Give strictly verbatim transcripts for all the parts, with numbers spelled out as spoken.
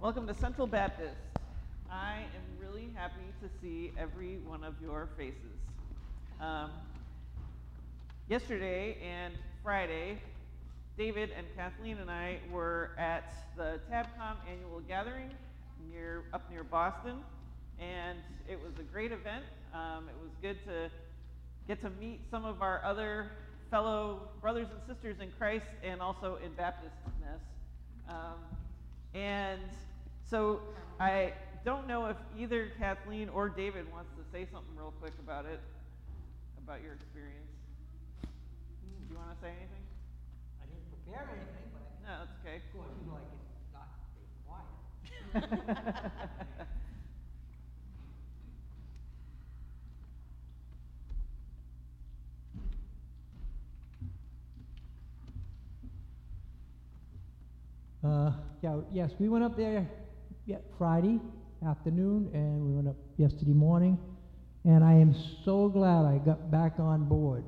Welcome to Central Baptist. I am really happy to see every one of your faces. Um, yesterday and Friday, David and Kathleen and I were at the Tabcom annual gathering near up near Boston, and it was a great event. Um, it was good to get to meet some of our other fellow brothers and sisters in Christ and also in Baptistness. Um, and so I don't know if either Kathleen or David wants to say something real quick about it, about your experience. Do you want to say anything? I didn't prepare anything, but I No, that's okay. of course, you know I can not stay quiet. Uh, yeah, yes, we went up there yeah, Friday afternoon, and we went up yesterday morning, and I am so glad I got back on board.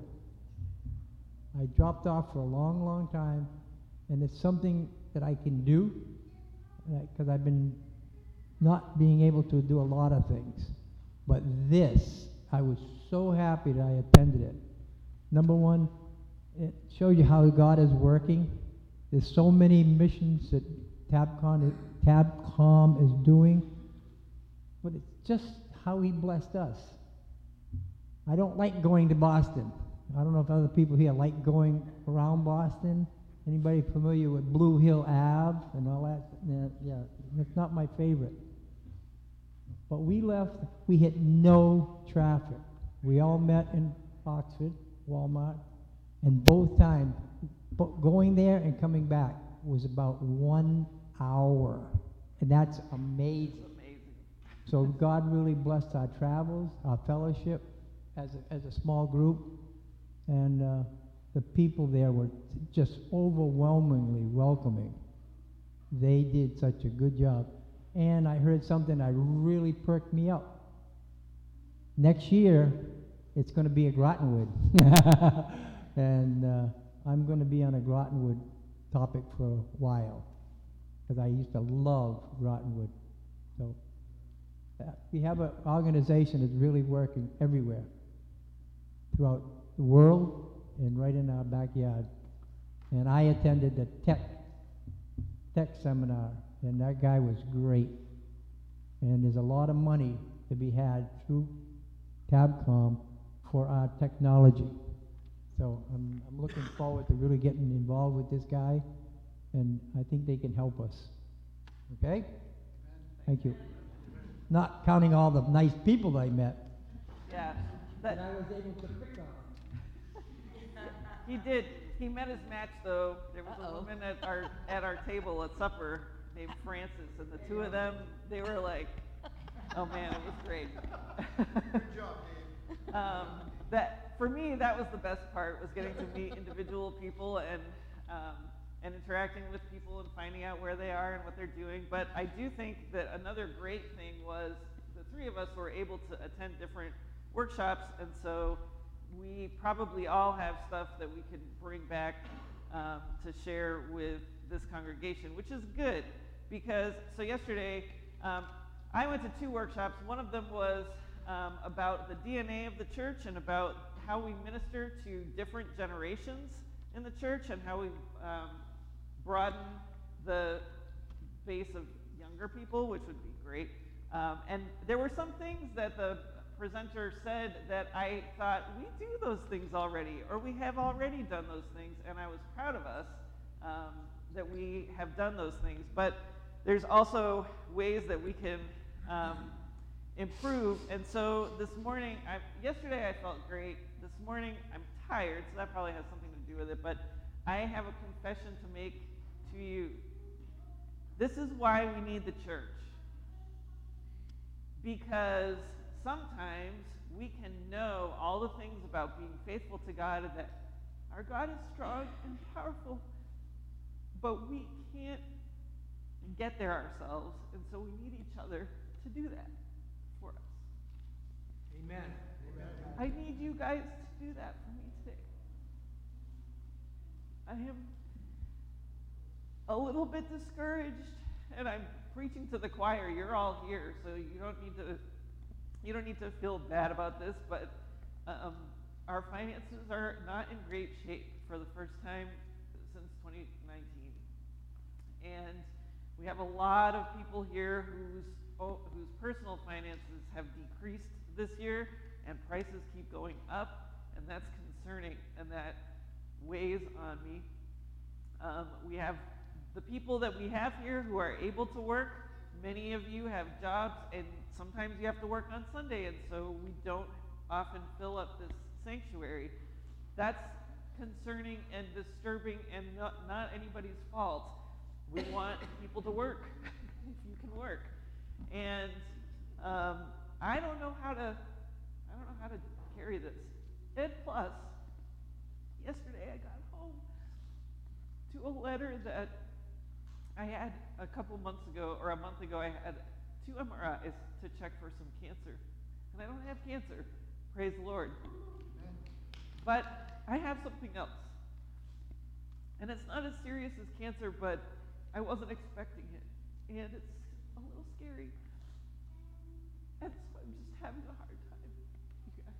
I dropped off for a long, long time, and it's something that I can do, because I've been not being able to do a lot of things. But this, I was so happy that I attended it. Number one, it shows you how God is working. There's so many missions that Tabcom, Tabcom is doing, but it's just how he blessed us. I don't like going to Boston. I don't know if other people here like going around Boston. Anybody familiar with Blue Hill Ave and all that? Yeah, it's not my favorite. But we left, we hit no traffic. We all met in Oxford, Walmart, and both times, going there and coming back was about one hour. And that's amazing. It's amazing. So God really blessed our travels, our fellowship as a, as a small group. And uh, the people there were just overwhelmingly welcoming. They did such a good job. And I heard something that really perked me up. Next year, it's going to be at Grottenwood. and uh, I'm going to be on a Grottenwood topic for a while, because I used to love Grottenwood. So uh, we have an organization that's really working everywhere, throughout the world and right in our backyard. And I attended the tech, tech seminar, and that guy was great. And there's a lot of money to be had through Tabcom for our technology. So I'm, I'm looking forward to really getting involved with this guy, and I think they can help us. Okay? Thank you. Not counting all the nice people that I met. Yeah. That That, I was able to pick on. he did. He met his match, though. There was Uh-oh. a woman at our at our table at supper named Frances, and the two of them, they were like, oh man, it was great. Good job, Dave. um, that for me, that was the best part, was getting to meet individual people and um, and interacting with people and finding out where they are and what they're doing. But I do think that another great thing was the three of us were able to attend different workshops, and so we probably all have stuff that we can bring back um, to share with this congregation, which is good, because so yesterday um, I went to two workshops. One of them was um, about the D N A of the church and about how we minister to different generations in the church and how we um, broaden the base of younger people, which would be great. Um, and there were some things that the presenter said that I thought, we do those things already, or we have already done those things, and I was proud of us um, that we have done those things. But there's also ways that we can um, improve. And so this morning, I, yesterday I felt great. This morning I'm tired, so that probably has something to do with it. But I have a confession to make to you. This is why we need the church. Because sometimes we can know all the things about being faithful to God and that our God is strong and powerful, but we can't get there ourselves, and so we need each other to do that for us. Amen. I need you guys to do that for me today. I am a little bit discouraged, and I'm preaching to the choir. You're all here, so you don't need to you don't need to feel bad about this, but um, our finances are not in great shape for the first time since twenty nineteen. And we have a lot of people here whose oh, whose personal finances have decreased this year, and prices keep going up, and that's concerning, and that weighs on me. Um, we have the people that we have here who are able to work. Many of you have jobs, and sometimes you have to work on Sunday, and so we don't often fill up this sanctuary. That's concerning and disturbing, and not, not anybody's fault. We want people to work if you can work. And um, I don't know how to I don't know how to carry this. And plus, yesterday I got home to a letter that I had a couple months ago, or a month ago. I had two M R Is to check for some cancer, and I don't have cancer. Praise the Lord. But I have something else, and it's not as serious as cancer, but I wasn't expecting it, and it's a little scary, and so I'm just having a hard time, you guys.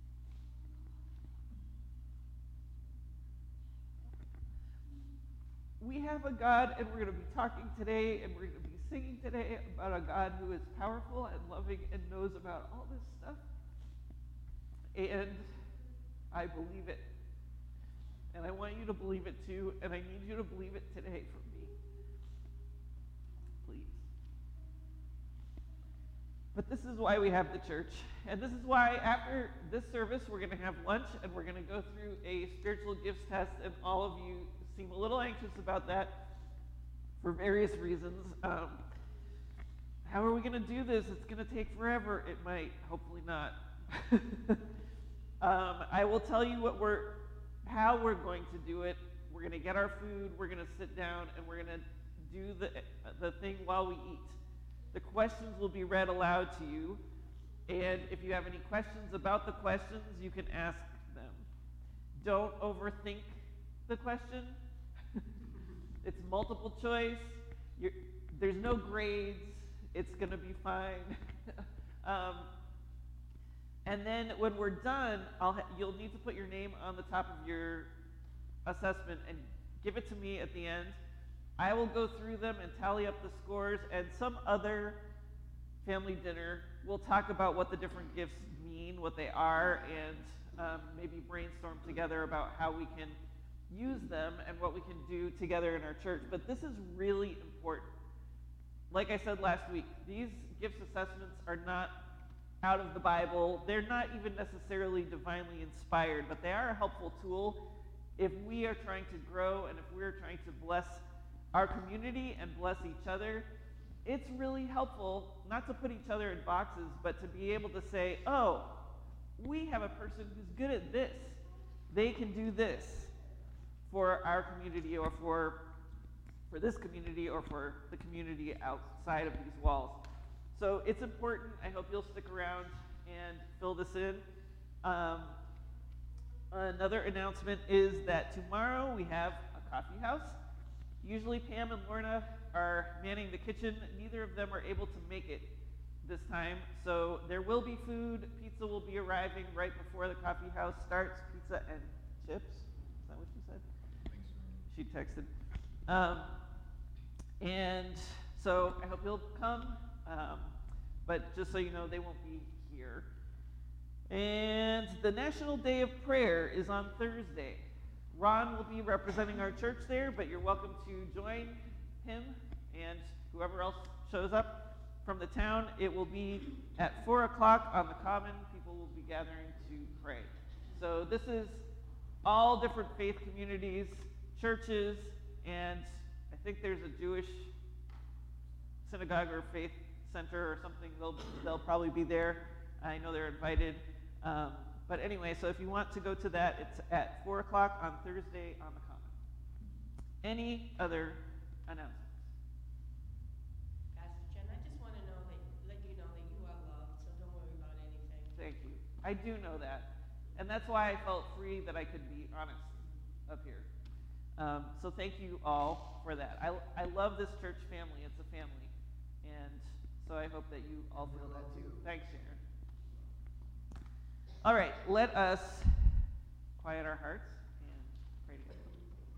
We have a God, and we're going to be talking today, and we're going to be singing today about a God who is powerful and loving and knows about all this stuff, and I believe it. And I want you to believe it too, and I need you to believe it today for me. Please. But this is why we have the church. And this is why after this service, we're going to have lunch, and we're going to go through a spiritual gifts test, and all of you seem a little anxious about that for various reasons. Um, how are we going to do this? It's going to take forever. It might. Hopefully not. um, I will tell you what we're how we're going to do it. We're going to get our food, we're going to sit down, and we're going to do the, the thing while we eat. The questions will be read aloud to you, and if you have any questions about the questions, you can ask them. Don't overthink the question. It's multiple choice. You're, there's no grades. It's going to be fine. um, And then when we're done, I'll ha- you'll need to put your name on the top of your assessment and give it to me at the end. I will go through them and tally up the scores, and some other family dinner, we'll talk about what the different gifts mean, what they are, and um, maybe brainstorm together about how we can use them and what we can do together in our church. But this is really important. Like I said last week, these gifts assessments are not out of the Bible. They're not even necessarily divinely inspired, but they are a helpful tool if we are trying to grow and if we're trying to bless our community and bless each other. It's really helpful not to put each other in boxes, but to be able to say, oh, we have a person who's good at this. They can do this for our community, or for for this community, or for the community outside of these walls. So it's important. I hope you'll stick around and fill this in. Um, another announcement is that tomorrow we have a coffee house. Usually Pam and Lorna are manning the kitchen. Neither of them are able to make it this time. So there will be food. Pizza will be arriving right before the coffee house starts. Pizza and chips. Is that what she said? She texted. Um, and so I hope you'll come. Um, but just so you know, they won't be here. And the National Day of Prayer is on Thursday. Ron will be representing our church there, but you're welcome to join him and whoever else shows up from the town. It will be at four o'clock on the Common. People will be gathering to pray. So this is all different faith communities, churches, and I think there's a Jewish synagogue or faith center or something. They'll, they'll probably be there. I know they're invited. Um, but anyway, so if you want to go to that, it's at four o'clock on Thursday on the Common. Any other announcements? Pastor Jen, I just want to know that, let you know that you are loved, so don't worry about anything. Thank you. I do know that. And that's why I felt free that I could be honest up here. Um, so thank you all for that. I, I love this church family. It's a family. hope that you all feel that too. Thanks, Sharon. All right, let us quiet our hearts and pray together.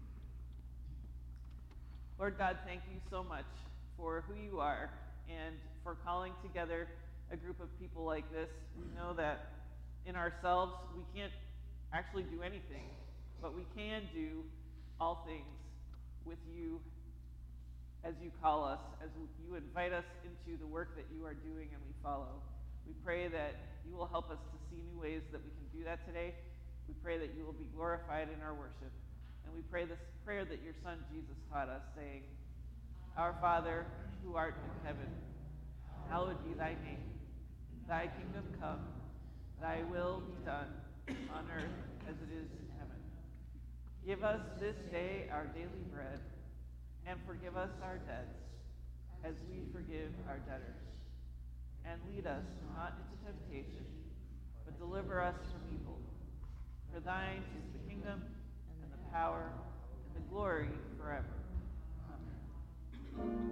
Lord God, thank you so much for who you are and for calling together a group of people like this. We know that in ourselves we can't actually do anything, but we can do all things with you as you call us, as you invite us into the work that you are doing and we follow. We pray that you will help us to see new ways that we can do that today. We pray that you will be glorified in our worship. And we pray this prayer that your Son Jesus taught us, saying, Our Father, who art in heaven, hallowed be thy name. Thy kingdom come, thy will be done on earth as it is in heaven. Give us this day our daily bread, and forgive us our debts, as we forgive our debtors. And lead us not into temptation, but deliver us from evil. For thine is the kingdom, and the power, and the glory forever. Amen.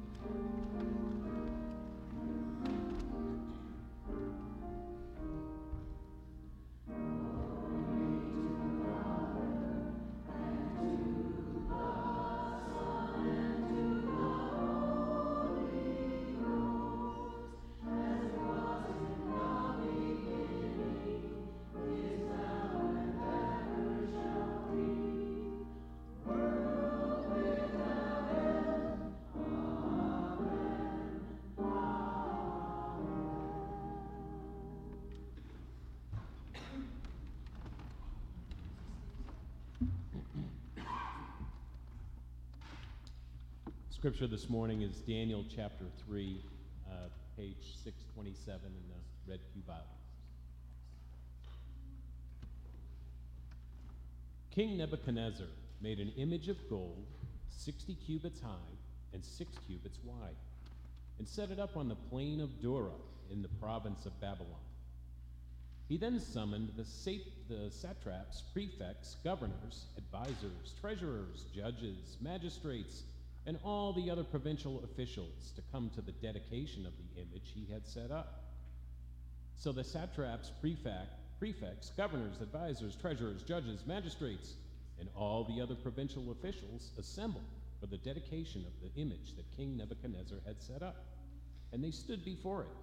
Scripture this morning is Daniel chapter three, uh, page six twenty-seven in the Red Pew Bible. King Nebuchadnezzar made an image of gold, sixty cubits high and six cubits wide, and set it up on the plain of Dura in the province of Babylon. He then summoned the, sap- the satraps, prefects, governors, advisors, treasurers, judges, magistrates, and all the other provincial officials to come to the dedication of the image he had set up. So the satraps, prefect, prefects, governors, advisors, treasurers, judges, magistrates, and all the other provincial officials assembled for the dedication of the image that King Nebuchadnezzar had set up, and they stood before it.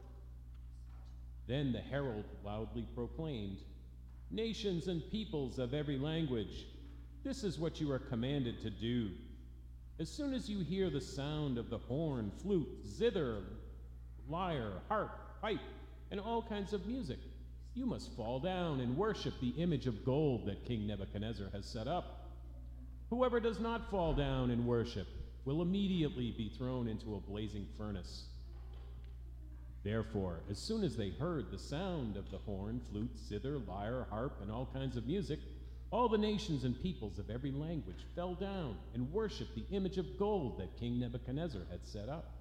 Then the herald loudly proclaimed, "Nations and peoples of every language, this is what you are commanded to do. As soon as you hear the sound of the horn, flute, zither, lyre, harp, pipe, and all kinds of music, you must fall down and worship the image of gold that King Nebuchadnezzar has set up. Whoever does not fall down and worship will immediately be thrown into a blazing furnace." Therefore, as soon as they heard the sound of the horn, flute, zither, lyre, harp, and all kinds of music, all the nations and peoples of every language fell down and worshipped the image of gold that King Nebuchadnezzar had set up.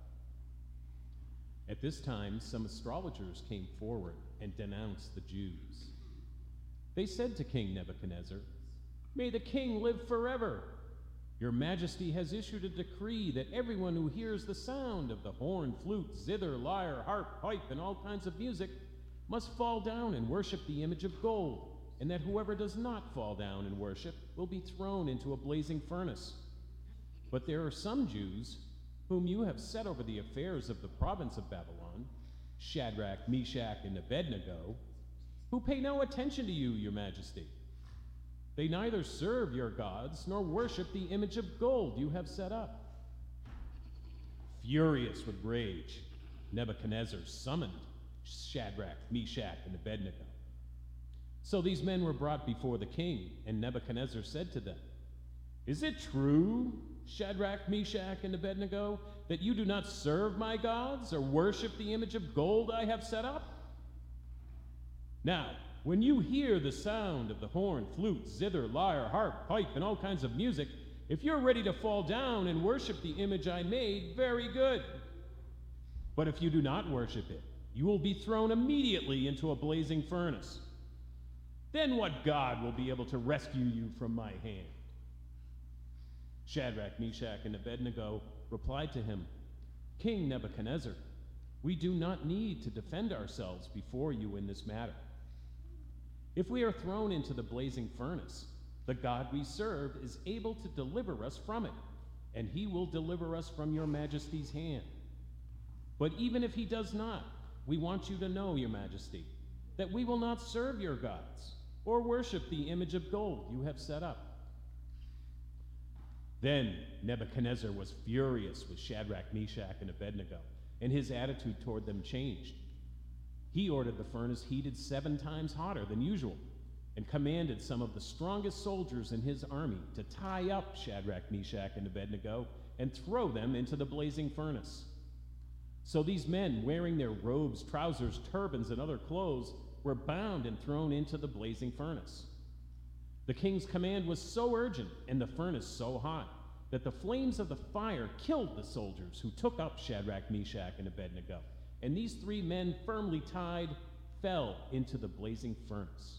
At this time, some astrologers came forward and denounced the Jews. They said to King Nebuchadnezzar, "May the king live forever! Your Majesty has issued a decree that everyone who hears the sound of the horn, flute, zither, lyre, harp, pipe, and all kinds of music must fall down and worship the image of gold, and that whoever does not fall down and worship will be thrown into a blazing furnace. But there are some Jews whom you have set over the affairs of the province of Babylon, Shadrach, Meshach, and Abednego, who pay no attention to you, your Majesty. They neither serve your gods nor worship the image of gold you have set up." Furious with rage, Nebuchadnezzar summoned Shadrach, Meshach, and Abednego. So these men were brought before the king, and Nebuchadnezzar said to them, "Is it true, Shadrach, Meshach, and Abednego, that you do not serve my gods or worship the image of gold I have set up? Now, when you hear the sound of the horn, flute, zither, lyre, harp, pipe, and all kinds of music, if you're ready to fall down and worship the image I made, very good. But if you do not worship it, you will be thrown immediately into a blazing furnace. Then what God will be able to rescue you from my hand?" Shadrach, Meshach, and Abednego replied to him, "King Nebuchadnezzar, We do not need to defend ourselves before you in this matter. If we are thrown into the blazing furnace, the God we serve is able to deliver us from it, and he will deliver us from your majesty's hand. But even if he does not, we want you to know, your majesty, that we will not serve your gods or worship the image of gold you have set up. Then Nebuchadnezzar was furious with Shadrach, Meshach, and Abednego, and his attitude toward them changed. He ordered the furnace heated seven times hotter than usual, and commanded some of the strongest soldiers in his army to tie up Shadrach, Meshach, and Abednego and throw them into the blazing furnace. So these men, wearing their robes, trousers, turbans, and other clothes, were bound and thrown into the blazing furnace. The king's command was so urgent and the furnace so hot that the flames of the fire killed the soldiers who took up Shadrach, Meshach, and Abednego, and these three men, firmly tied, fell into the blazing furnace.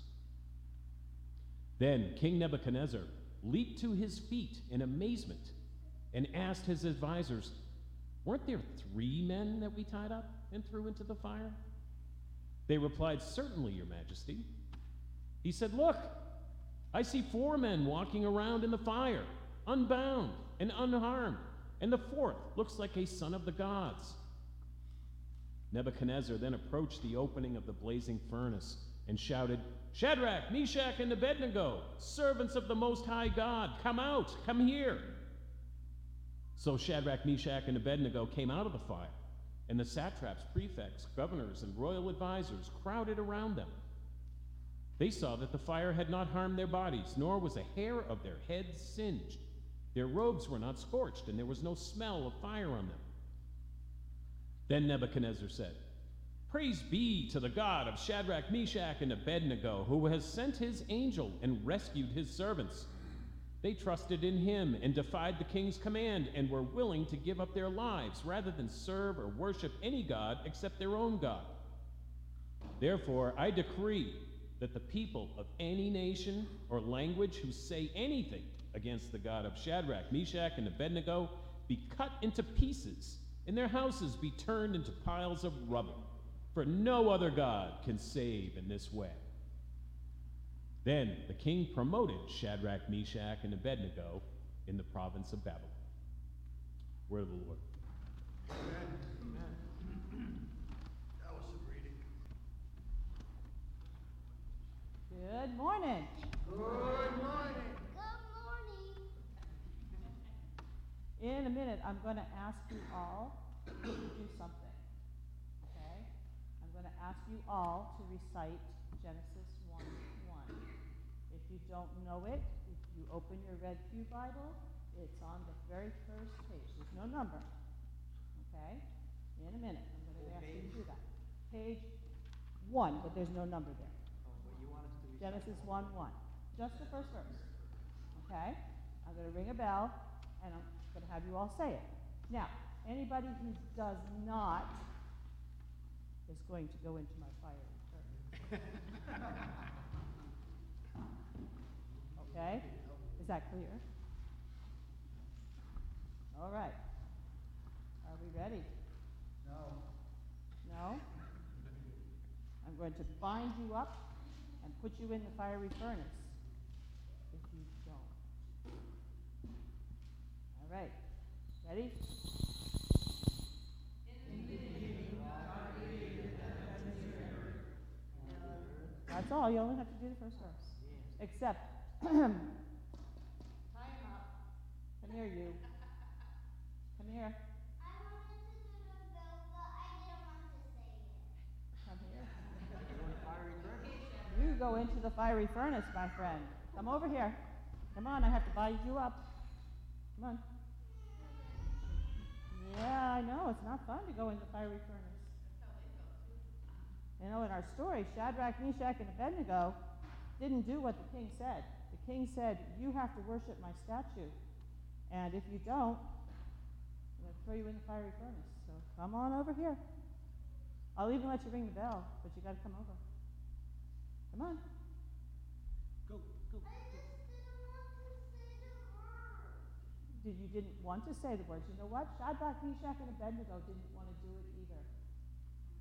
Then King Nebuchadnezzar leaped to his feet in amazement and asked his advisors, "Weren't there three men that we tied up and threw into the fire?" They replied, "Certainly, your majesty." He said, "Look, I see four men walking around in the fire, unbound and unharmed, and the fourth looks like a son of the gods." Nebuchadnezzar then approached the opening of the blazing furnace and shouted, "Shadrach, Meshach, and Abednego, servants of the Most High God, come out, come here." So Shadrach, Meshach, and Abednego came out of the fire, and the satraps, prefects, governors, and royal advisors crowded around them. They saw that the fire had not harmed their bodies, nor was a hair of their heads singed. Their robes were not scorched, and there was no smell of fire on them. Then Nebuchadnezzar said, "Praise be to the God of Shadrach, Meshach, and Abednego, who has sent his angel and rescued his servants. They trusted in him and defied the king's command and were willing to give up their lives rather than serve or worship any god except their own God. Therefore, I decree that the people of any nation or language who say anything against the God of Shadrach, Meshach, and Abednego be cut into pieces, and their houses be turned into piles of rubble, for no other God can save in this way." Then the king promoted Shadrach, Meshach, and Abednego in the province of Babylon. Word of the Lord. Amen. Amen. That was some reading. Good morning. Good morning. Good morning. In a minute, I'm going to ask you all to do something. Okay? I'm going to ask you all to recite Genesis one one. If you don't know it, if you open your Red Pew Bible, it's on the very first page. There's no number. Okay? In a minute, I'm going to ask you to do that. Page one, but there's no number there. Genesis one one. Just the first verse. Okay? I'm going to ring a bell, and I'm going to have you all say it. Now, anybody who does not is going to go into my fire return. Okay? Is that clear? All right. Are we ready? No. No? I'm going to bind you up and put you in the fiery furnace if you don't. All right. Ready? That's all. You only have to do the first verse. Except, time up. Come here, you. Come here. I wanted to do the bill, but I didn't want to say it. Come here. You go into the fiery furnace, my friend. Come over here. Come on, I have to bind you up. Come on. Yeah, I know. It's not fun to go in the fiery furnace. You know, in our story, Shadrach, Meshach, and Abednego didn't do what the king said. The king said, "You have to worship my statue. And if you don't, I'm going to throw you in the fiery furnace. So come on over here. I'll even let you ring the bell, but you got to come over. Come on. Go, go. I just didn't want to say the word. Did you didn't want to say the words? You know what? Shadrach, Meshach, and Abednego didn't want to do it either.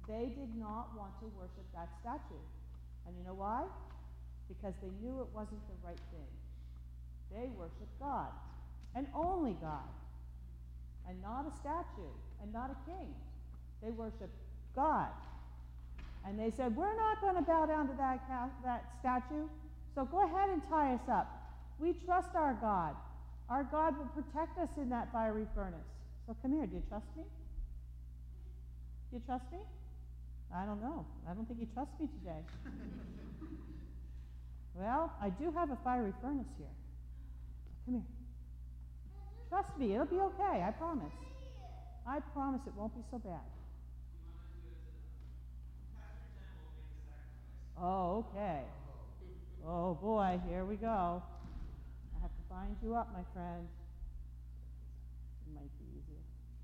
They did not want to worship that statue. And you know why? Because they knew it wasn't the right thing. They worshiped God, and only God, and not a statue, and not a king. They worshiped God. And they said, we're not going to bow down to that, ca- that statue, so go ahead and tie us up. We trust our God. Our God will protect us in that fiery furnace. So come here, do you trust me? Do you trust me? I don't know. I don't think you trust me today. Well, I do have a fiery furnace here. Come here. Trust me, it'll be okay, I promise. I promise it won't be so bad. Oh, okay. Oh boy, here we go. I have to bind you up, my friend. It might be easier.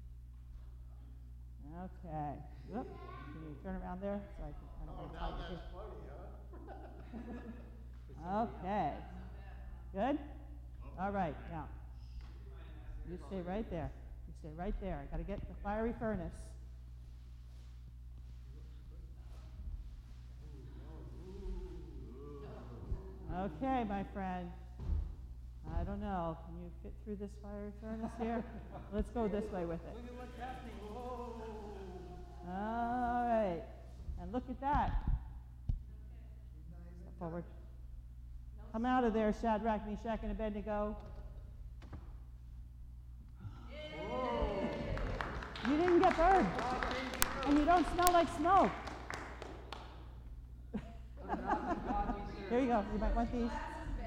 Okay. Whoop. Can you turn around there so I can kind of Oh, like now hide you that's funny, huh? Okay. Good? All right, now. You stay right there. You stay right there. I got to get the fiery furnace. Okay, my friend. I don't know. Can you fit through this fiery furnace here? Let's go this way with it. Look at what's happening. Whoa. All right. And look at that. Step forward. Come out of there, Shadrach, Meshach, and Abednego. You didn't get burned. And you don't smell like smoke. Here you go. You might want these.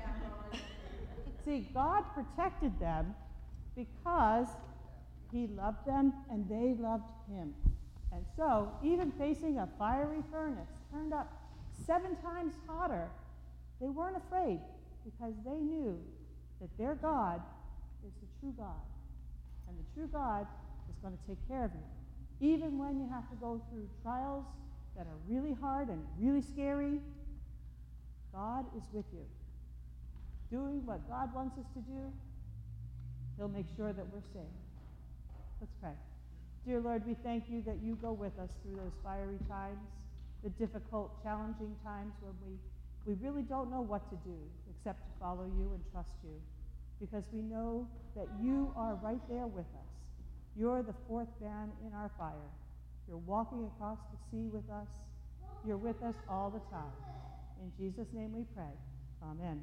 See, God protected them because he loved them and they loved him. And so, even facing a fiery furnace turned up seven times hotter, they weren't afraid because they knew that their God is the true God. And the true God is going to take care of you. Even when you have to go through trials that are really hard and really scary, God is with you. Doing what God wants us to do, he'll make sure that we're safe. Let's pray. Dear Lord, we thank you that you go with us through those fiery times, the difficult, challenging times when we, we really don't know what to do except to follow you and trust you, because we know that you are right there with us. You're the fourth man in our fire. You're walking across the sea with us. You're with us all the time. In Jesus' name we pray. Amen.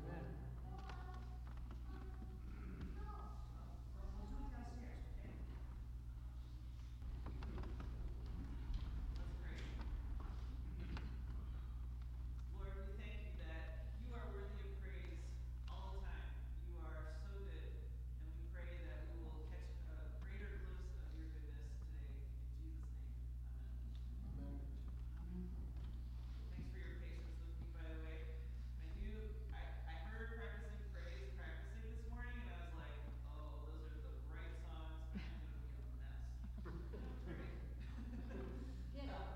Lord, we thank you that you are worthy of praise all the time. You are so good, and we pray that we will catch a greater glimpse of your goodness today. In Jesus' name, amen. Thanks for your patience with me, by the way. I knew, I, I heard practicing praise practicing this morning, and I was like, oh, those are the right songs, and I'm going to be a mess. Right? Get up.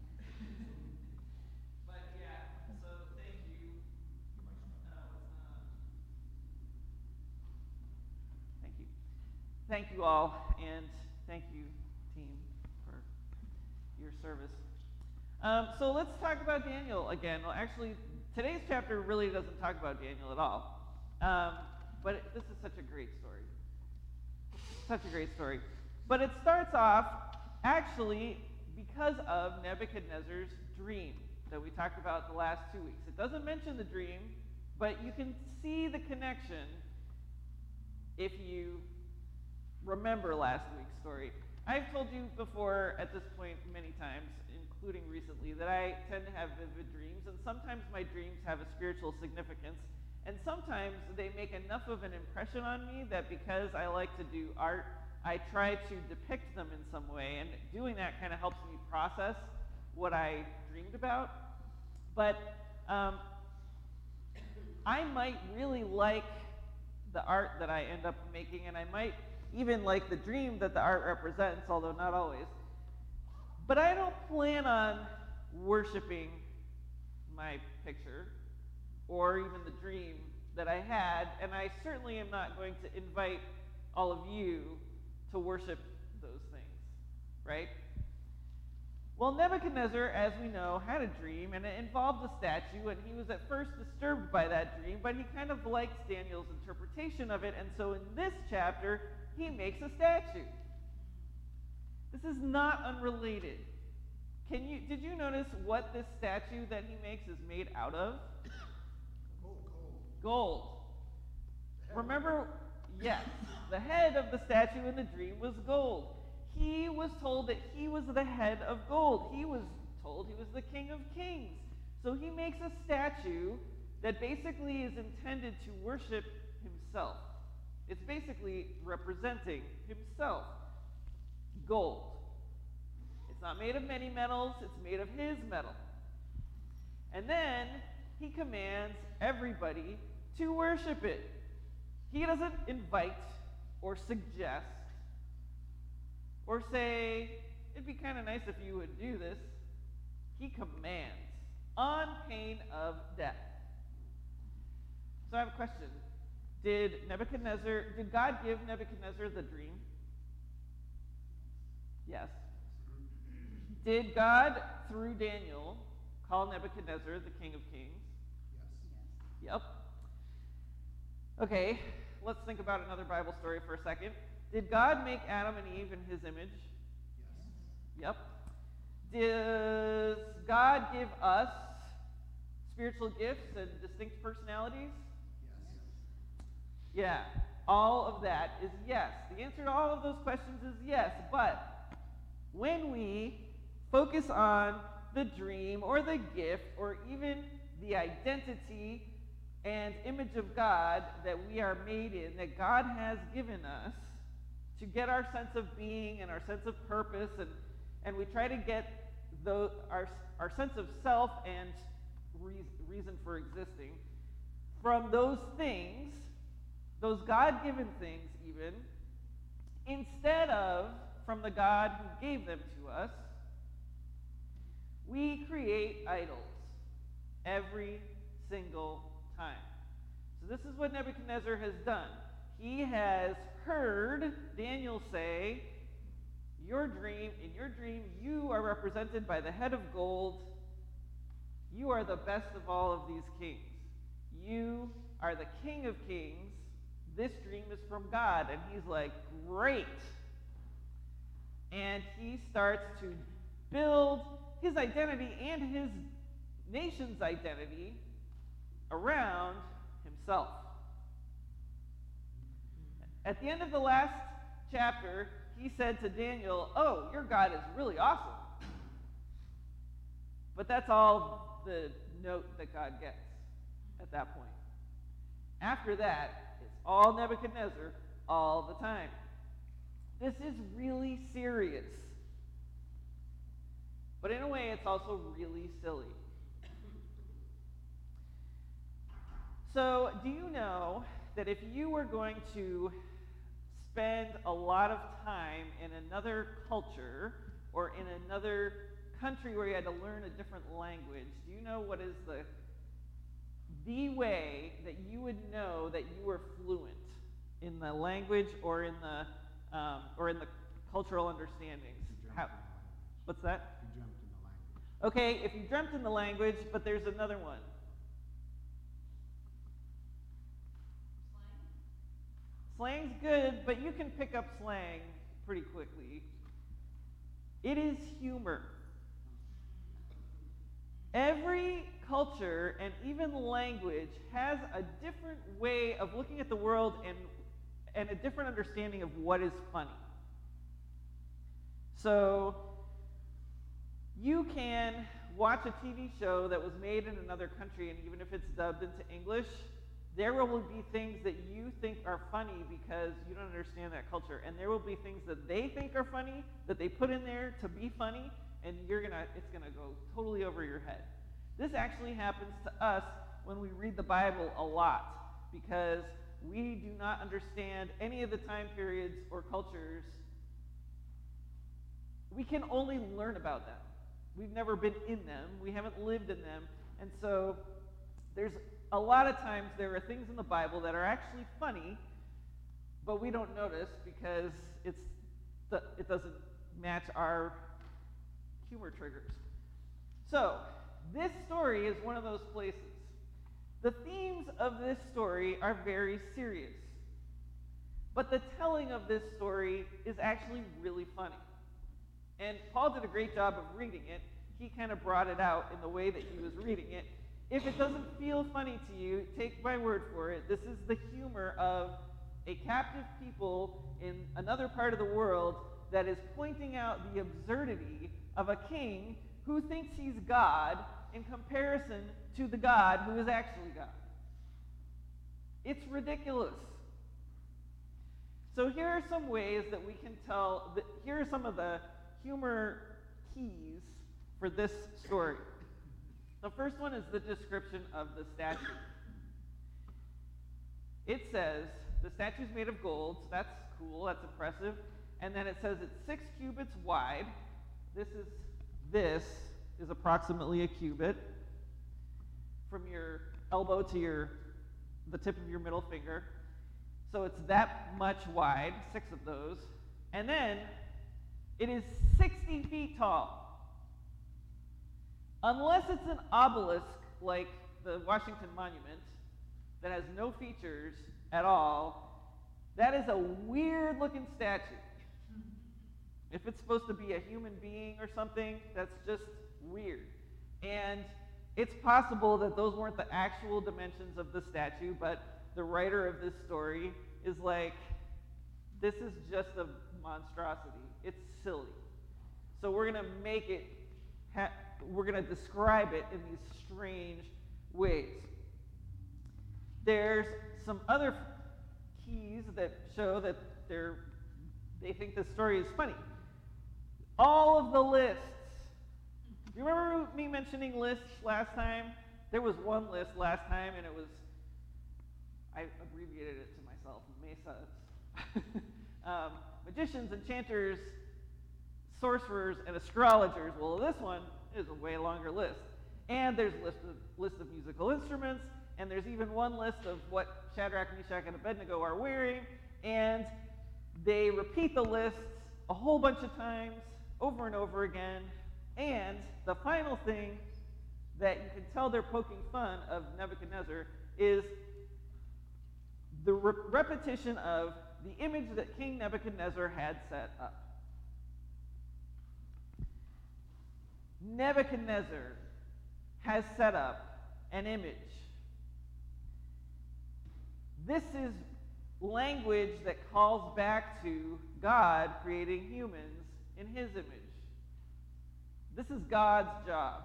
But yeah, so thank you. Uh, what's not on? Thank you. Thank you all, and thank you, team, for your service. Um, so let's talk about Daniel again. Well, actually, today's chapter really doesn't talk about Daniel at all. Um, but it, this is such a great story. Such a great story. But it starts off, actually, because of Nebuchadnezzar's dream that we talked about the last two weeks. It doesn't mention the dream, but you can see the connection if you remember last week's story. I've told you before at this point many times, including recently, that I tend to have vivid dreams, and sometimes my dreams have a spiritual significance, and sometimes they make enough of an impression on me that because I like to do art, I try to depict them in some way, and doing that kind of helps me process what I dreamed about. But um, I might really like the art that I end up making, and I might even like the dream that the art represents, although not always. But I don't plan on worshiping my picture or even the dream that I had, and I certainly am not going to invite all of you to worship those things, right? Well, Well, Nebuchadnezzar, as we know, had a dream, and it involved a statue, and he was at first disturbed by that dream, but he kind of likes Daniel's interpretation of it, and so in this chapter, he makes a statue. This is not unrelated. Can you, did you notice what this statue that he makes is made out of? Gold, gold. Gold. The head. Remember, yes, the head of the statue in the dream was gold. He was told that he was the head of gold. He was told he was the King of Kings. So he makes a statue that basically is intended to worship himself. It's basically representing himself. Gold. It's not made of many metals, it's made of his metal. And then he commands everybody to worship it. He doesn't invite or suggest or say, it'd be kind of nice if you would do this. He commands on pain of death. So I have a question. Did Nebuchadnezzar, did God give Nebuchadnezzar the dream? Yes. Did God, through Daniel, call Nebuchadnezzar the King of Kings? Yes. Yep. Okay, let's think about another Bible story for a second. Did God make Adam and Eve in his image? Yes. Yep. Does God give us spiritual gifts and distinct personalities? Yes. Yeah. All of that is yes. The answer to all of those questions is yes. But when we focus on the dream or the gift or even the identity and image of God that we are made in, that God has given us to get our sense of being and our sense of purpose, and, and we try to get the, our, our sense of self and re- reason for existing from those things, those God-given things even, instead of from the God who gave them to us, we create idols every single time. So this is what Nebuchadnezzar has done. He has heard Daniel say, your dream, in your dream, you are represented by the head of gold. You are the best of all of these kings. You are the King of Kings. This dream is from God. And he's like, great. And he starts to build his identity and his nation's identity around himself. At the end of the last chapter, he said to Daniel, oh, your God is really awesome. But that's all the note that God gets at that point. After that, it's all Nebuchadnezzar all the time. This is really serious. But in a way, it's also really silly. So, do you know that if you were going to spend a lot of time in another culture or in another country where you had to learn a different language, do you know what is the the way that you would know that you were fluent in the language or in the um, or in the cultural understandings? How, what's that? You dreamt in the language. Okay, if you dreamt in the language, but there's another one. Slang's good, but you can pick up slang pretty quickly. It is humor. Every culture and even language has a different way of looking at the world and, and a different understanding of what is funny. So, you can watch a T V show that was made in another country, and even if it's dubbed into English, there will be things that you think are funny because you don't understand that culture. And there will be things that they think are funny that they put in there to be funny, and you're gonna, it's gonna go totally over your head. This actually happens to us when we read the Bible a lot, because we do not understand any of the time periods or cultures. We can only learn about them. We've never been in them. We haven't lived in them. And so there's a lot of times there are things in the Bible that are actually funny, but we don't notice because it's the, it doesn't match our humor triggers. So, this story is one of those places. The themes of this story are very serious. But the telling of this story is actually really funny. And Paul did a great job of reading it. He kind of brought it out in the way that he was reading it. If it doesn't feel funny to you, take my word for it. This is the humor of a captive people in another part of the world that is pointing out the absurdity of a king who thinks he's God in comparison to the God who is actually God. It's ridiculous. So here are some ways that we can tell, that here are some of the humor keys for this story. The first one is the description of the statue. It says, the statue's made of gold, so that's cool, that's impressive. And then it says it's six cubits wide. This is, this is approximately a cubit from your elbow to your, the tip of your middle finger. So it's that much wide, six of those. And then it is sixty feet tall. Unless it's an obelisk like the Washington Monument that has no features at all, that is a weird looking statue. If it's supposed to be a human being or something, that's just weird. And it's possible that those weren't the actual dimensions of the statue, but the writer of this story is like, this is just a monstrosity. It's silly. So we're going to make it, ha- we're going to describe it in these strange ways. There's some other keys that show that they're, they think this story is funny. All of the lists. Do you remember me mentioning lists last time? There was one list last time, and it was, I abbreviated it to myself, MESAs. um, magicians, enchanters, sorcerers, and astrologers. Well, this one is a way longer list. And there's a list of, list of musical instruments, and there's even one list of what Shadrach, Meshach, and Abednego are wearing, and they repeat the lists a whole bunch of times, over and over again. And the final thing that you can tell they're poking fun of Nebuchadnezzar is the re- repetition of the image that King Nebuchadnezzar had set up. Nebuchadnezzar has set up an image. This is language that calls back to God creating humans in his image. This is God's job.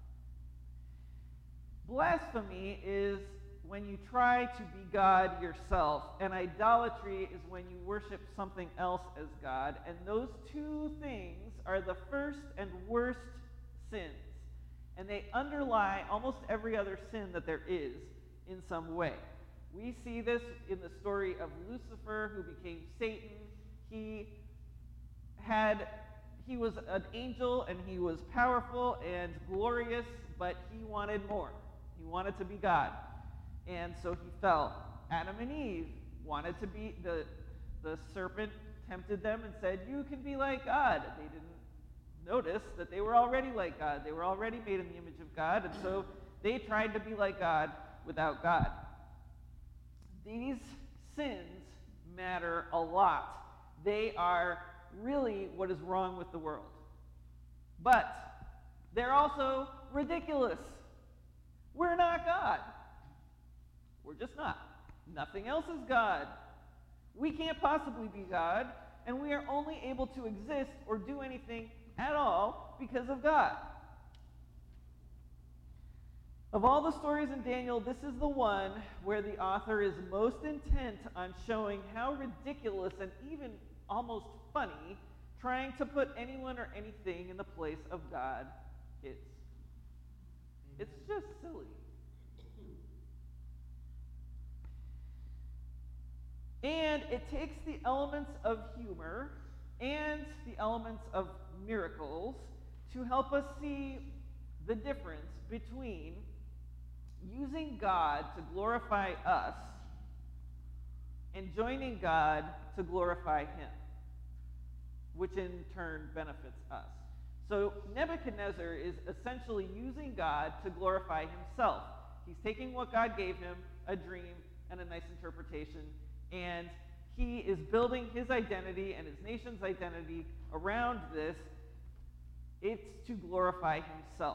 Blasphemy is when you try to be God yourself, and idolatry is when you worship something else as God, and those two things are the first and worst sins, and they underlie almost every other sin that there is in some way. We see this in the story of Lucifer, who became Satan. He had He was an angel, and he was powerful and glorious, but he wanted more. He wanted to be God. And so he fell. Adam and Eve wanted to be, the, the serpent tempted them and said, you can be like God. They didn't notice that they were already like God. They were already made in the image of God, and so they tried to be like God without God. These sins matter a lot. They are really what is wrong with the world. But they're also ridiculous. We're not God. We're just not. Nothing else is God. We can't possibly be God, and we are only able to exist or do anything at all because of God. Of all the stories in Daniel, this is the one where the author is most intent on showing how ridiculous and even almost funny trying to put anyone or anything in the place of God is. It's just silly. And it takes the elements of humor and the elements of miracles to help us see the difference between using God to glorify us and joining God to glorify him, which in turn benefits us. So Nebuchadnezzar is essentially using God to glorify himself. He's taking what God gave him, a dream and a nice interpretation, and he is building his identity and his nation's identity around this. It's to glorify himself.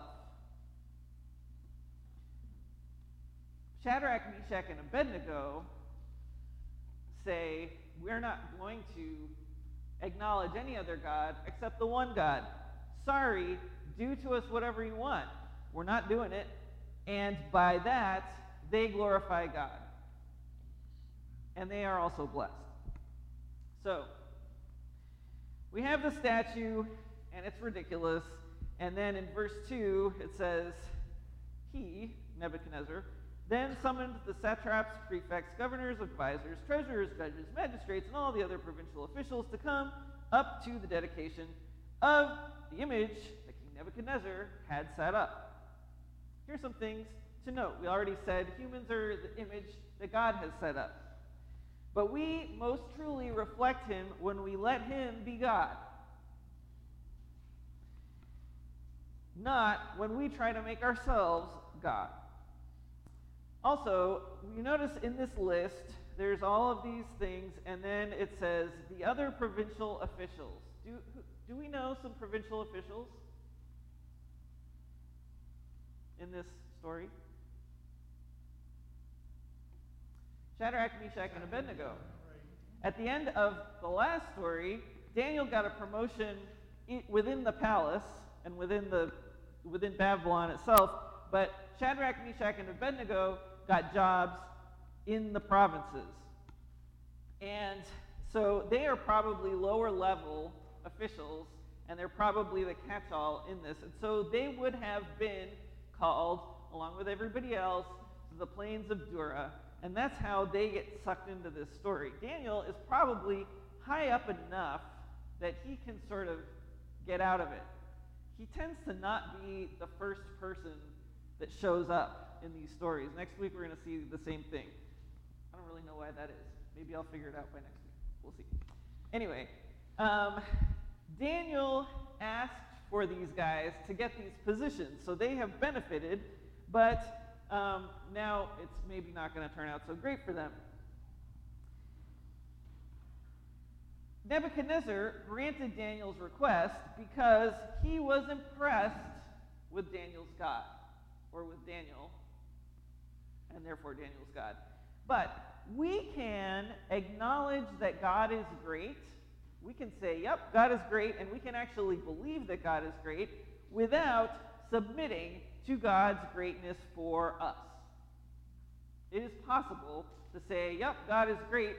Shadrach, Meshach, and Abednego say, we're not going to acknowledge any other God except the one God. Sorry, do to us whatever you want. We're not doing it. And by that, they glorify God. And they are also blessed. So, we have the statue, and it's ridiculous. And then in verse two, it says, he, Nebuchadnezzar, then summoned the satraps, prefects, governors, advisors, treasurers, judges, magistrates, and all the other provincial officials to come up to the dedication of the image that King Nebuchadnezzar had set up. Here's some things to note. We already said humans are the image that God has set up. But we most truly reflect him when we let him be God. Not when we try to make ourselves God. Also, you notice in this list, there's all of these things, and then it says the other provincial officials. Do, do we know some provincial officials in this story? Shadrach, Meshach, and Abednego. At the end of the last story, Daniel got a promotion i- within the palace and within the within Babylon itself, but Shadrach, Meshach, and Abednego got jobs in the provinces. And so they are probably lower level officials, and they're probably the catch-all in this. And so they would have been called, along with everybody else, to the plains of Dura, and that's how they get sucked into this story. Daniel is probably high up enough that he can sort of get out of it. He tends to not be the first person that shows up in these stories. Next week we're going to see the same thing. I don't really know why that is. Maybe I'll figure it out by next week. We'll see. Anyway, um, Daniel asked for these guys to get these positions, so they have benefited, but um, now it's maybe not going to turn out so great for them. Nebuchadnezzar granted Daniel's request because he was impressed with Daniel's God, or with Daniel, and therefore Daniel's God. But we can acknowledge that God is great. We can say, yep, God is great, and we can actually believe that God is great without submitting to God's greatness for us. It is possible to say, yep, God is great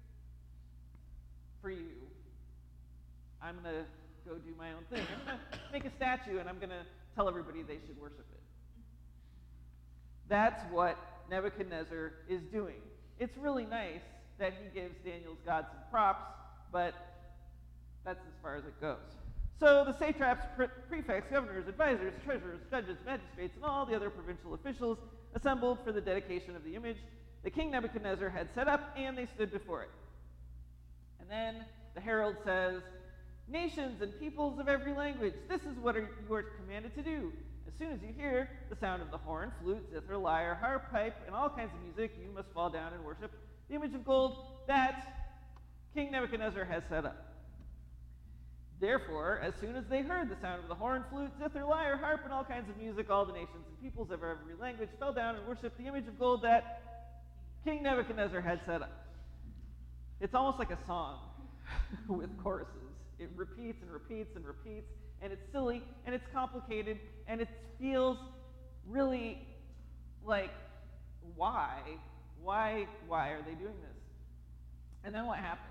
for you. I'm going to go do my own thing. I'm going to make a statue, and I'm going to tell everybody they should worship it. That's what Nebuchadnezzar is doing. It's really nice that he gives Daniel's God some props, but that's as far as it goes. So the satraps, pre- prefects, governors, advisors, treasurers, judges, magistrates, and all the other provincial officials assembled for the dedication of the image that King Nebuchadnezzar had set up, and they stood before it. And then the herald says, nations and peoples of every language, this is what are, you are commanded to do. As soon as you hear the sound of the horn, flute, zither, lyre, harp, pipe, and all kinds of music, you must fall down and worship the image of gold that King Nebuchadnezzar has set up. Therefore, as soon as they heard the sound of the horn, flute, zither, lyre, harp, and all kinds of music, all the nations and peoples of every language fell down and worshiped the image of gold that King Nebuchadnezzar had set up. It's almost like a song with choruses. It repeats and repeats and repeats, and it's silly, and it's complicated, and it feels really like, why? Why, why are they doing this? And then what happens?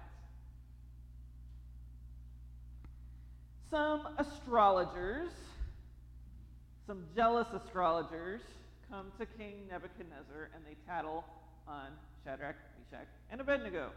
Some astrologers, some jealous astrologers, come to King Nebuchadnezzar, and they tattle on Shadrach, Meshach, and Abednego.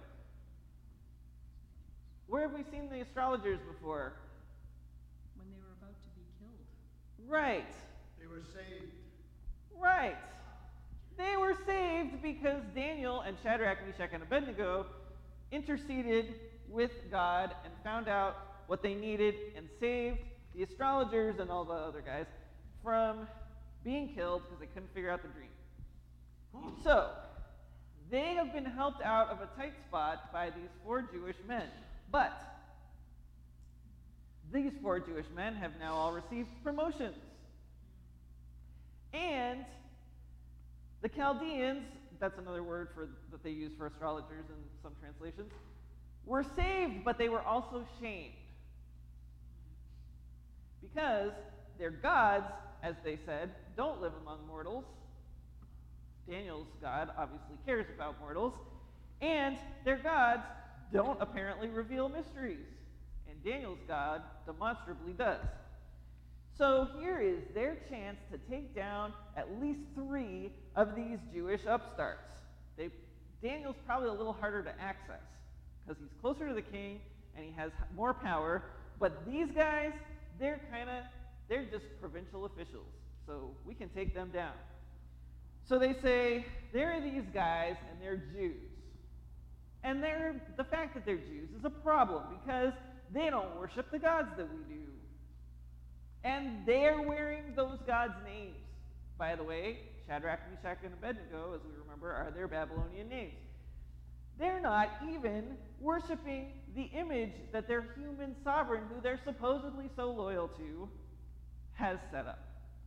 Where have we seen the astrologers before? When they were about to be killed. Right. They were saved. Right. They were saved because Daniel and Shadrach, Meshach, and Abednego interceded with God and found out what they needed and saved the astrologers and all the other guys from being killed because they couldn't figure out the dream. So, they have been helped out of a tight spot by these four Jewish men. But these four Jewish men have now all received promotions. And the Chaldeans, that's another word for that they use for astrologers in some translations, were saved, but they were also shamed. Because their gods, as they said, don't live among mortals. Daniel's God obviously cares about mortals. And their gods don't apparently reveal mysteries. And Daniel's God demonstrably does. So here is their chance to take down at least three of these Jewish upstarts. They, Daniel's probably a little harder to access because he's closer to the king and he has more power. But these guys, they're kind of, they're just provincial officials. So we can take them down. So they say, there are these guys and they're Jews. And they're, the fact that they're Jews is a problem because they don't worship the gods that we do. And they're wearing those gods' names. By the way, Shadrach, Meshach, and Abednego, as we remember, are their Babylonian names. They're not even worshiping the image that their human sovereign, who they're supposedly so loyal to, has set up.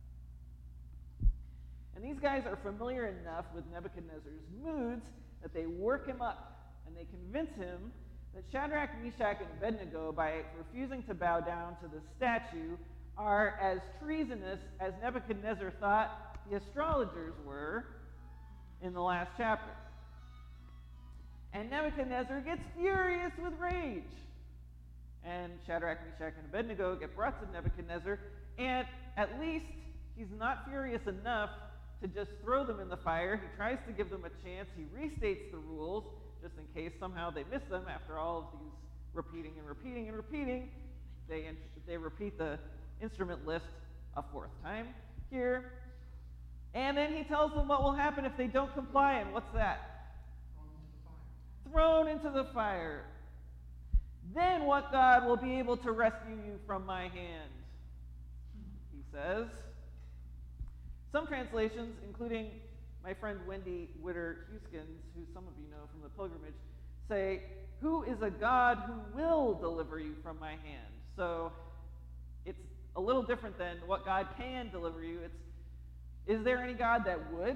And these guys are familiar enough with Nebuchadnezzar's moods that they work him up, and they convince him that Shadrach, Meshach, and Abednego, by refusing to bow down to the statue, are as treasonous as Nebuchadnezzar thought the astrologers were in the last chapter. And Nebuchadnezzar gets furious with rage. And Shadrach, Meshach, and Abednego get brought to Nebuchadnezzar, and at least he's not furious enough to just throw them in the fire. He tries to give them a chance. He restates the rules just in case somehow they miss them after all of these repeating and repeating and repeating. They, they repeat the instrument list a fourth time here. And then he tells them what will happen if they don't comply. And what's that? Thrown into the fire. Then what God will be able to rescue you from my hand? He says. Some translations, including my friend Wendy Witter Huskins, who some of you know from the pilgrimage, say, who is a God who will deliver you from my hand? So it's a little different than what God can deliver you. It's, is there any God that would?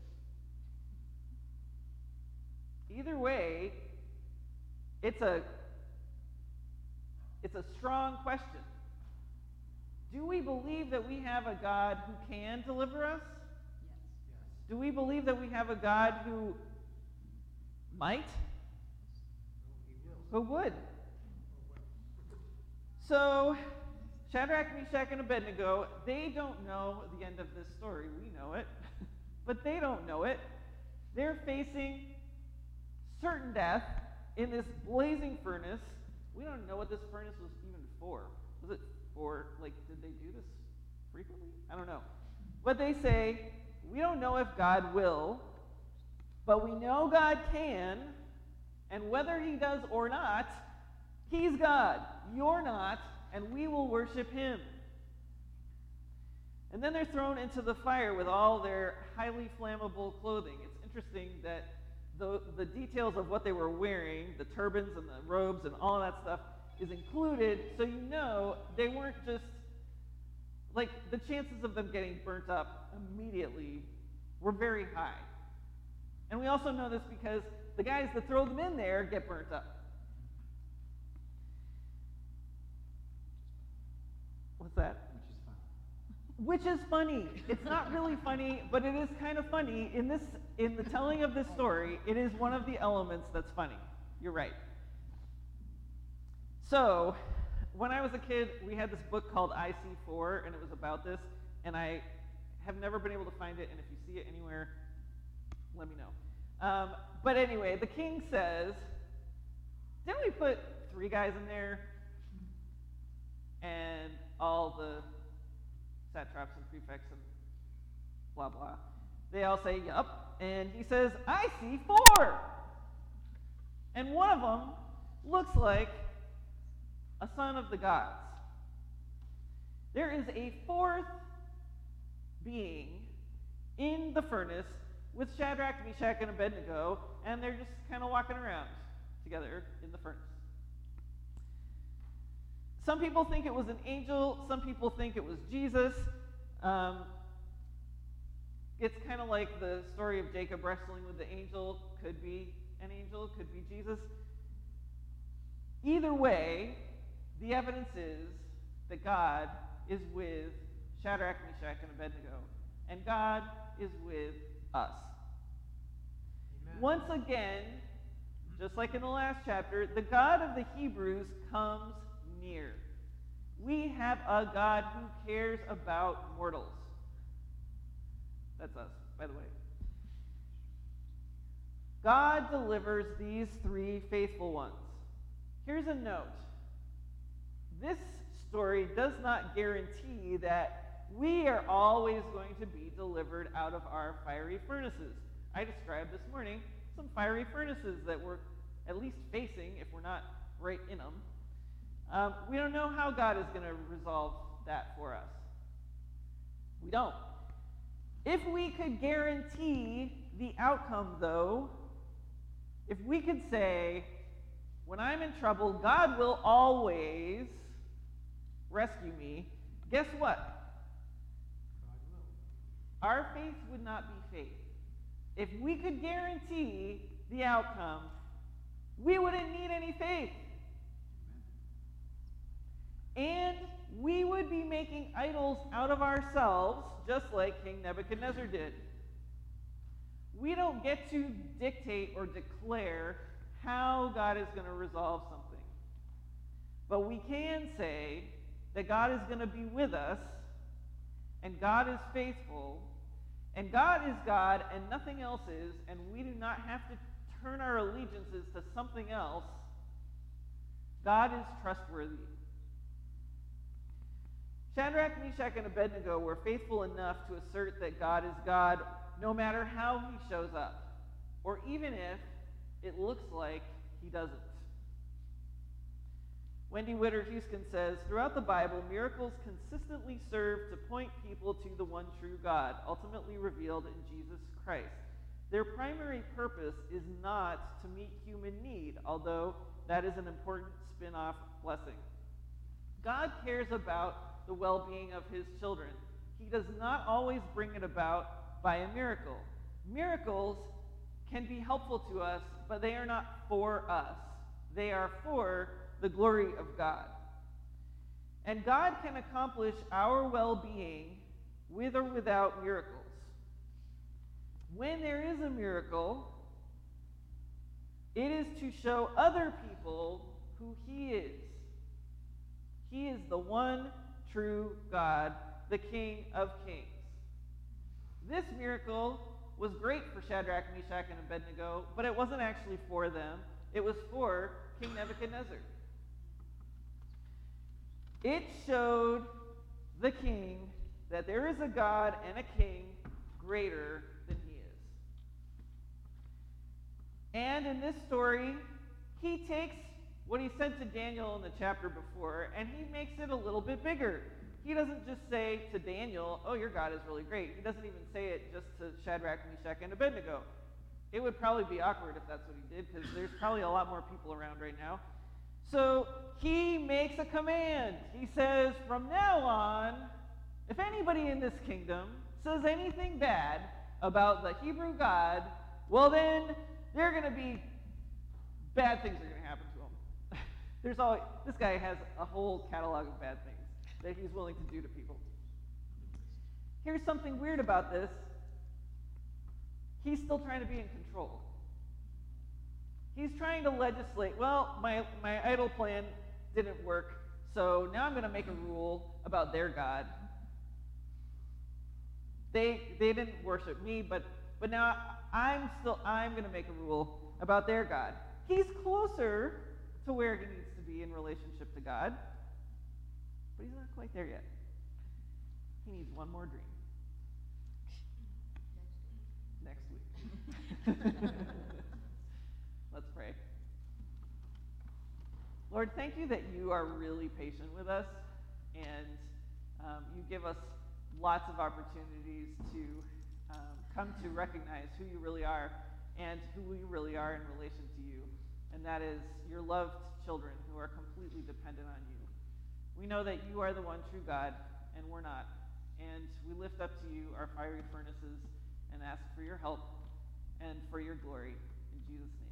Either way, it's a, it's a strong question. Do we believe that we have a God who can deliver us? Yes. Do we believe that we have a God who might? He will. Who would? Oh, well. So, Shadrach, Meshach, and Abednego, they don't know the end of this story. We know it. But they don't know it. They're facing certain death in this blazing furnace. We don't know what this furnace was even for. Was it for, like, did they do this frequently? I don't know. But they say, we don't know if God will, but we know God can, and whether he does or not, he's God. You're not, and we will worship him. And then they're thrown into the fire with all their highly flammable clothing. It's interesting that the, the details of what they were wearing, the turbans and the robes and all that stuff, is included, so you know they weren't just, like, the chances of them getting burnt up immediately were very high. And we also know this because the guys that throw them in there get burnt up. What's that? Which is fine. Which is funny. It's not really funny, but it is kind of funny. In this, in the telling of this story, it is one of the elements that's funny. You're right. So, when I was a kid, we had this book called I C four, and it was about this, and I have never been able to find it, and if you see it anywhere, let me know. Um, but anyway, the king says, didn't we put three guys in there? And all the satraps and prefects and blah, blah. They all say, yup. And he says, I see four. And one of them looks like a son of the gods. there is a fourth being in the furnace with Shadrach, Meshach, and Abednego, and they're just kind of walking around together in the furnace. Some people think it was an angel. Some people think it was Jesus. Um, it's kind of like the story of Jacob wrestling with the angel. Could be an angel, could be Jesus. Either way, the evidence is that God is with Shadrach, Meshach, and Abednego, and God is with us. Amen. Once again, just like in the last chapter, the God of the Hebrews comes near. We have a God who cares about mortals. That's us, by the way. God delivers these three faithful ones. Here's a note. This story does not guarantee that we are always going to be delivered out of our fiery furnaces. I described this morning some fiery furnaces that we're at least facing, if we're not right in them. Um, we don't know how God is going to resolve that for us. We don't. If we could guarantee the outcome, though, if we could say, when I'm in trouble, God will always rescue me, guess what? God will. Our faith would not be faith. If we could guarantee the outcome, we wouldn't need any faith. And we would be making idols out of ourselves, just like King Nebuchadnezzar did. We don't get to dictate or declare how God is going to resolve something. But we can say that God is going to be with us, and God is faithful, and God is God, and nothing else is, and we do not have to turn our allegiances to something else. God is trustworthy. Shadrach, Meshach, and Abednego were faithful enough to assert that God is God no matter how he shows up, or even if it looks like he doesn't. Wendy Witter Houston says, throughout the Bible, miracles consistently serve to point people to the one true God, ultimately revealed in Jesus Christ. Their primary purpose is not to meet human need, although that is an important spin-off blessing. God cares about the well-being of his children. He does not always bring it about by a miracle. Miracles can be helpful to us, but they are not for us. They are for the glory of God. And God can accomplish our well-being with or without miracles. When there is a miracle, it is to show other people who he is. He is the one true God, the King of Kings. This miracle was great for Shadrach, Meshach, and Abednego, but it wasn't actually for them. It was for King Nebuchadnezzar. It showed the king that there is a God and a king greater than he is. And in this story, he takes what he said to Daniel in the chapter before, and he makes it a little bit bigger. He doesn't just say to Daniel, oh, your God is really great. He doesn't even say it just to Shadrach, Meshach, and Abednego. It would probably be awkward if that's what he did, because there's probably a lot more people around right now. So he makes a command. He says, from now on, if anybody in this kingdom says anything bad about the Hebrew God, well then, they're going to be, bad things are going to happen to him. There's always, this guy has a whole catalog of bad things that he's willing to do to people. Here's something weird about this. He's still trying to be in control. He's trying to legislate, well, my, my idol plan didn't work, so now I'm going to make a rule about their God. They, they didn't worship me, but, but now I'm still, I'm going to make a rule about their God. He's closer to where he needs to be in relationship to God, but he's not quite there yet. He needs one more dream. Next week. Let's pray. Lord, thank you that you are really patient with us, and Um, you give us lots of opportunities to um, come to recognize who you really are and who we really are in relation to you. And that is your loved children who are completely dependent on you. We know that you are the one true God, and we're not. And we lift up to you our fiery furnaces and ask for your help and for your glory. In Jesus' name.